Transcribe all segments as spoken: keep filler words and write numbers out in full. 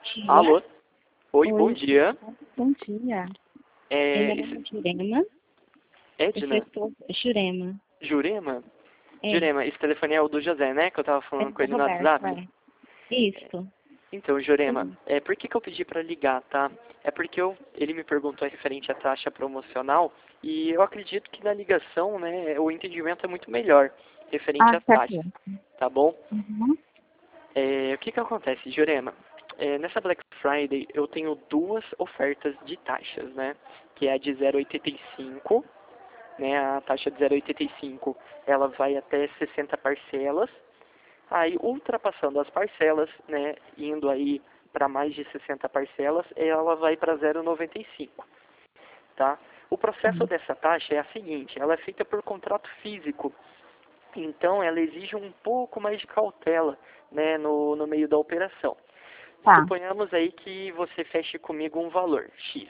dia. Alô? Oi, Oi, bom dia. bom dia. É, Meu nome é esse- Jurema. Eu sou Edna? esposa Jurema. Jurema? É, Jurema, esse telefone é o do José, né? Que eu tava é falando com do ele no Roberto, WhatsApp. é. Isso. Então, Jurema, Sim. é, por que, que eu pedi para ligar, tá? É porque eu, ele me perguntou referente à taxa promocional e eu acredito que na ligação, né, o entendimento é muito melhor referente Ah, às certo. taxas, tá bom? Uhum. É, o que que acontece, Jurema? É, nessa Black Friday eu tenho duas ofertas de taxas, né? Que é a de zero vírgula oitenta e cinco, né? A taxa de zero vírgula oitenta e cinco, ela vai até sessenta parcelas. Aí, ultrapassando as parcelas, né, indo aí para mais de sessenta parcelas, ela vai para zero vírgula noventa e cinco, tá? O processo Uhum. dessa taxa é a seguinte, ela é feita por contrato físico, então ela exige um pouco mais de cautela, né, no, no meio da operação. Tá. Suponhamos aí que você feche comigo um valor, X.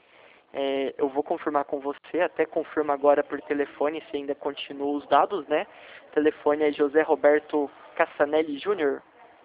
É, eu vou confirmar com você, até confirma agora por telefone se ainda continua os dados, né? O telefone é José Roberto Cassanelli Júnior,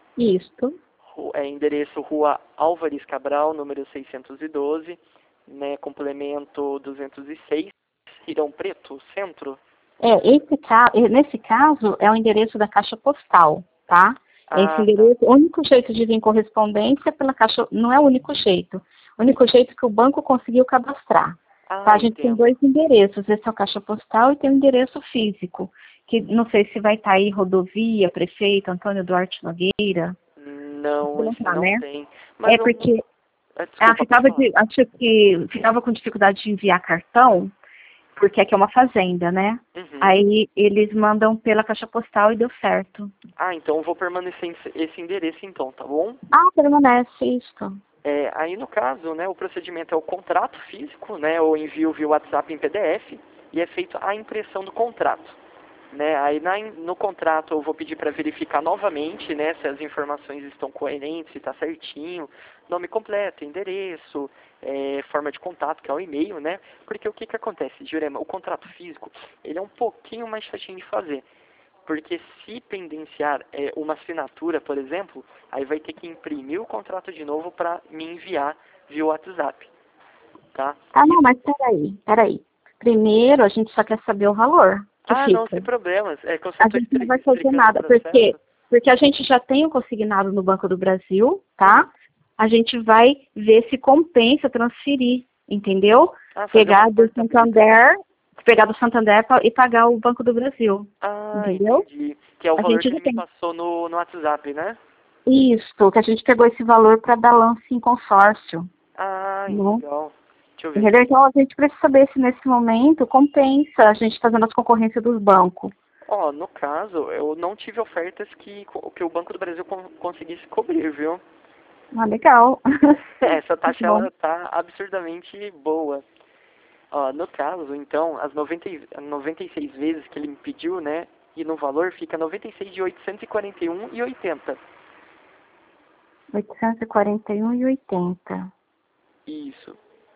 Isso. ru- é endereço Rua Álvares Cabral, número seiscentos e doze, né? Complemento duzentos e seis, Ribeirão Preto, centro. É, esse ca... e- nesse caso é o endereço da caixa postal, tá? Esse Ah, tá. endereço, o único jeito de vir correspondência é pela caixa, não é o único jeito. O único jeito que o banco conseguiu cadastrar. Tá? Ah, A gente tem entendo. dois endereços, esse é o caixa postal e tem o endereço físico, que não sei se vai estar aí rodovia, prefeito, Antônio Duarte Nogueira. Não, Não esse tá, não né? tem. Mas É eu não... porque ah, ah, desculpa, pode ficava, falar. de, acho que ficava com dificuldade de enviar cartão, porque aqui é uma fazenda, né? Uhum. Aí eles mandam pela caixa postal e deu certo. Ah, então eu vou permanecer em esse endereço então, tá bom? Ah, permanece isso. É, aí no caso, né, o procedimento é o contrato físico, né, ou envio via WhatsApp em P D F e é feito a impressão do contrato, né? Aí na, no contrato eu vou pedir para verificar novamente, né, se as informações estão coerentes, se está certinho, nome completo, endereço, é, forma de contato, que é o e-mail, né? Porque o que que acontece, Jurema? O contrato físico, ele é um pouquinho mais chatinho de fazer. Porque se pendenciar é, uma assinatura, por exemplo, aí vai ter que imprimir o contrato de novo para me enviar via WhatsApp, tá? Ah, não, Isso. mas peraí, peraí. Primeiro a gente só quer saber o valor que Ah, não, fica. sem problemas. É que eu só A estou gente não vai fazer explicando o nada, porque, processo. porque a gente já tem o consignado no Banco do Brasil, Uhum. tá? A gente vai ver se compensa transferir, entendeu? Ah, fazer uma Pegar do portabilidade. Santander, pegar do Santander pa- e pagar o Banco do Brasil, Ah, entendeu? entendi. Que é o A valor gente que já ele me tem. passou no, no WhatsApp, né? Isso, que a gente pegou esse valor para dar lance em consórcio, Ah, né? legal. Deixa eu ver Entendeu? aqui. Então a gente precisa saber se nesse momento compensa a gente fazendo as concorrências dos bancos. Ó, no caso, eu não tive ofertas que, que o Banco do Brasil con- conseguisse cobrir, viu? Ah, legal. Essa Muito taxa, bom. ela tá absurdamente boa. Ó, no caso, então, as noventa, e- noventa e seis vezes que ele me pediu, né? E no valor fica noventa e seis de oitocentos e quarenta e um e oitenta. oitocentos e quarenta e um e oitenta. Isso.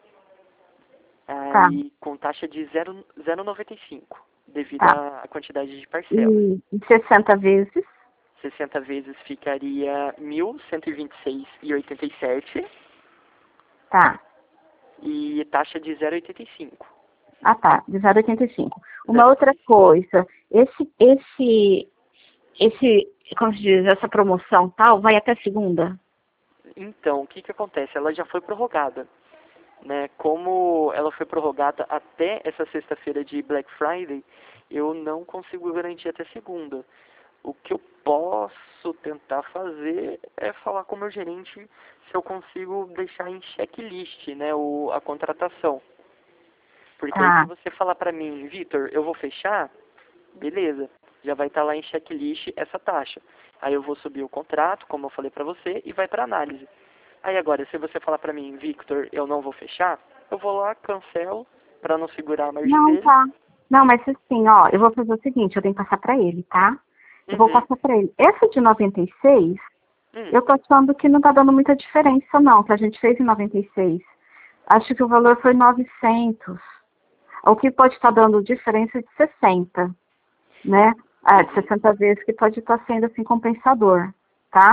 Tá, Aí, com taxa de zero vírgula noventa e cinco, devido tá. à à quantidade de parcelas. E, e sessenta vezes? sessenta vezes ficaria mil cento e vinte e seis e oitenta e sete Tá. e taxa de zero vírgula oitenta e cinco. Ah, tá. De zero vírgula oitenta e cinco. Uma outra zero vírgula oitenta e cinco. coisa. Esse, esse, esse, como se diz, essa promoção tal, vai até segunda? Então, o que que acontece? Ela já foi prorrogada, né? Como ela foi prorrogada até essa sexta-feira de Black Friday, eu não consigo garantir até segunda. O que eu posso tentar fazer é falar com o meu gerente se eu consigo deixar em checklist, né, o, a contratação. Porque aí se Tá. você falar pra mim, Vitor, eu vou fechar, beleza, já vai estar lá em checklist essa taxa. Aí eu vou subir o contrato, como eu falei pra você, e vai pra análise. Aí agora, se você falar pra mim, Victor, eu não vou fechar, eu vou lá, cancelo, pra não segurar a margem Não, dele. tá. Não, mas assim, ó, eu vou fazer o seguinte, eu tenho que passar pra ele, tá? Eu vou Uhum. passar pra ele. Essa de noventa e seis, Hum. eu tô achando que não tá dando muita diferença, não, que a gente fez em noventa e seis. Acho que o valor foi novecentos. O que pode estar dando diferença é de sessenta, né? É, de Uhum. sessenta vezes que pode estar sendo assim compensador, tá?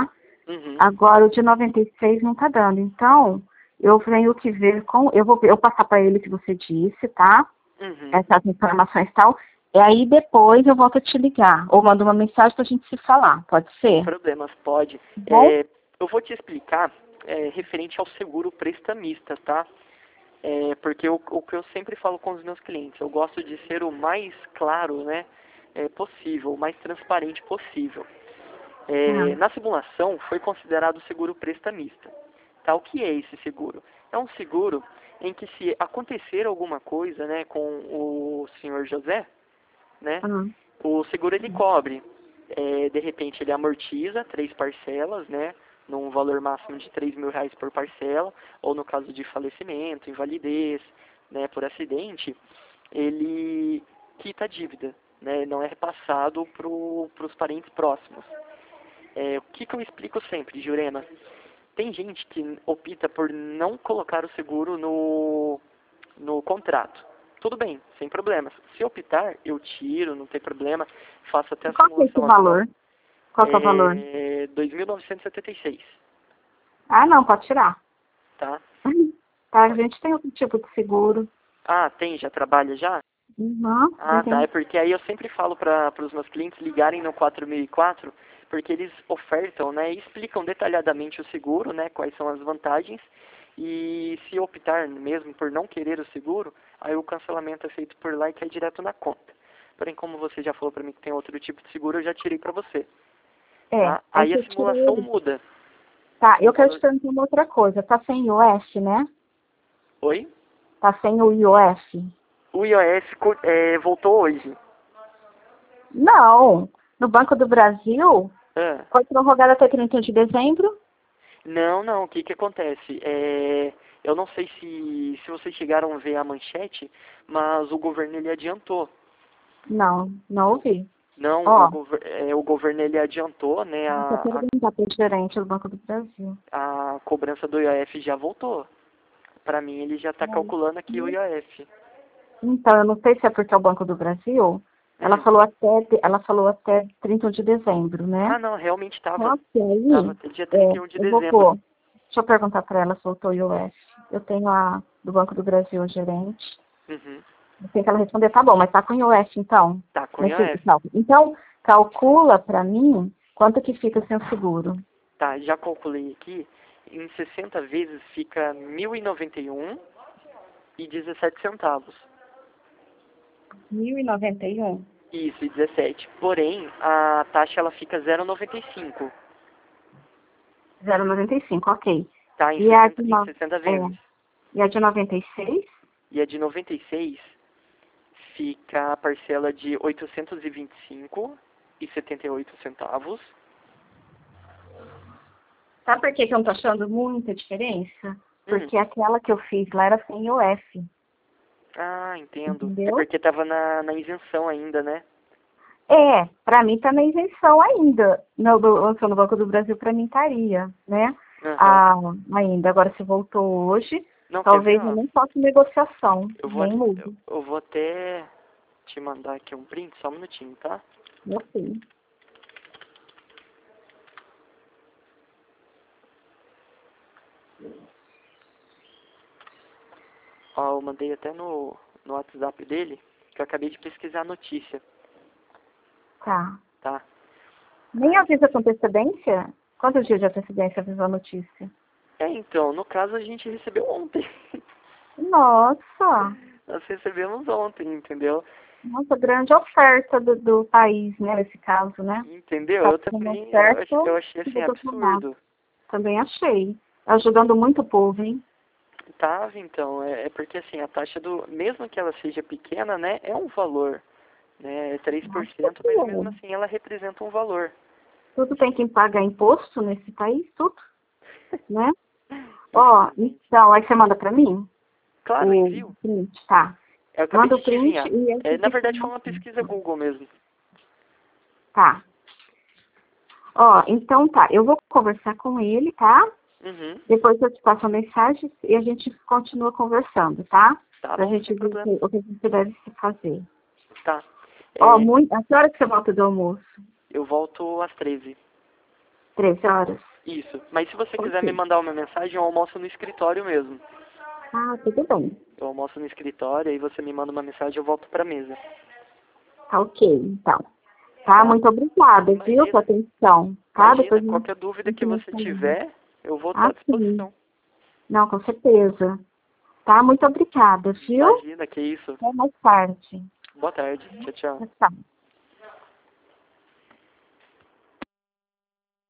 Uhum. Agora, o de noventa e seis não tá dando. Então, eu tenho que ver com... Eu vou eu passar para ele o que você disse, tá? Uhum. Essas informações e tal. E aí, depois, eu volto a te ligar. Ou mando uma mensagem pra gente se falar. Pode Sem ser? problemas, pode. Bom? É, eu vou te explicar é, referente ao seguro prestamista, tá? É, porque o, o que eu sempre falo com os meus clientes, eu gosto de ser o mais claro, né, é, possível, o mais transparente possível. É, Tá. na simulação, foi considerado seguro prestamista. Tá? O que é esse seguro? É um seguro em que, se acontecer alguma coisa, né, com o senhor José, né, Ah, o seguro ele cobre. É, de repente ele amortiza três parcelas, né, num valor máximo de três mil reais por parcela, ou no caso de falecimento, invalidez, né, por acidente, ele quita a dívida, né, não é repassado para os parentes próximos. É, o que, que eu explico sempre, Jurema? Tem gente que opta por não colocar o seguro no, no contrato. Tudo bem, sem problemas. Se optar, eu tiro, não tem problema. Faço até e a qual que é esse simulação agora. valor? Qual que é o valor? É dois mil novecentos e setenta e seis, Ah, não, pode tirar. tá? Tá, a gente tem outro tipo de seguro. Ah, tem? Já trabalha já? Uhum, Ah, tá. É tem. porque aí eu sempre falo para os meus clientes ligarem no quatro mil e quatro, porque eles ofertam, né, e explicam detalhadamente o seguro, né, quais são as vantagens, e se optar mesmo por não querer o seguro, aí o cancelamento é feito por lá e cai direto na conta. Porém, como você já falou para mim que tem outro tipo de seguro, eu já tirei para você, É, tá? aí Aí a você tira simulação ele. muda. Tá, O eu quero te valor... perguntar uma outra coisa. Tá sem I O F, né? Oi? Tá sem o I O F? O I O S co- é, voltou hoje. Não. No Banco do Brasil, Ah. foi prorrogado até trinta de dezembro? Não, não, o que que acontece? É, eu não sei se, se vocês chegaram a ver a manchete, mas o governo ele adiantou. Não, não ouvi. Não, o, Ó, gover, é, o governo ele adiantou, né, deixa eu a, perguntar para o gerente do Banco do Brasil. a, a cobrança do I O F já voltou. Para mim ele já está calculando aqui o I O F. Então, eu não sei se é porque é o Banco do Brasil. Ela Hum. falou até, ela falou até trinta de dezembro, né? Ah, não, realmente estava. Só que Estava aí, até dia é, trinta e um de eu vou dezembro. pôr. Deixa eu perguntar para ela se voltou o I O F. Eu tenho a do Banco do Brasil, a gerente. Uhum. Tem que ela responder, tá bom, mas tá com I O F, então? Tá com Nesse I O F. cálculo. Então, calcula para mim quanto que fica sem o seguro. Tá, já calculei aqui. Em sessenta vezes fica mil e noventa e um e dezessete centavos. mil e noventa e um. Isso, e dezessete. Porém, a taxa ela fica zero vírgula noventa e cinco, zero vírgula noventa e cinco, ok. tá? Em E a sessenta, de, em no... sessenta é, vezes. e a de noventa e seis? E a de noventa e seis fica a parcela de oitocentos e vinte e cinco e setenta e oito centavos. Sabe por que que eu não tô achando muita diferença? Hum. Porque aquela que eu fiz lá era sem I O F, Ah, entendo. É entendeu? porque tava na, na isenção ainda, né? É, para mim tá na isenção ainda. No, do, no Banco do Brasil para mim estaria, né? Aham. Ah, ainda. Agora se voltou hoje, Não, quer ver, talvez eu ó. nem faça negociação, Eu vou, nem eu, mude. eu vou até te mandar aqui um print, só um minutinho, tá? Eu sei. Ó, eu mandei até no, no WhatsApp dele, que eu acabei de pesquisar a notícia, Tá. tá? Nem Aí, avisa com antecedência? Quantos dias de antecedência avisou a notícia? é, então, no caso a gente recebeu ontem. Nossa! Nós recebemos ontem, entendeu? Nossa, grande oferta do, do país, né, nesse caso, né? Entendeu? Tá Eu dando também, eu, ach- certo, eu achei assim, vou tomar. absurdo. Também achei. Ajudando muito o povo, hein? Tava, então, é, é porque assim, a taxa do, mesmo que ela seja pequena, né, é um valor, né, é três por Acho que cento, mas mesmo é. assim ela representa um valor. Tudo tem que pagar imposto nesse país, tudo, né? Ó, Infelizmente. então, aí você manda pra mim Claro, o envio. print, tá? Eu acabei Manda de o te print enviar. e É, esse na que verdade foi uma pesquisa Google mesmo. tá. Ó, então tá, eu vou conversar com ele, tá? Uhum. Depois eu te passo a mensagem e a gente continua conversando, tá? Tá Pra bom, gente sem ver o problema. que o que a gente deve se fazer. Tá. Ó, É, muito, a que hora que você volta do almoço? eu volto às treze. Três horas? Isso. Mas se você Ok. quiser me mandar uma mensagem, eu almoço no escritório mesmo. Ah, tudo bem. Eu almoço no escritório, aí você me manda uma mensagem e eu volto pra mesa. Tá ok, então. Tá, Tá? muito obrigada, viu, Imagina. pela atenção. Tá? Imagina, Depois me- qualquer dúvida que me você fala. tiver, eu vou estar Ah, à disposição. sim. Não, com certeza. Tá, muito obrigada, viu? Imagina, que isso. Até mais tarde. Boa tarde. Tchau, tchau. Tchau.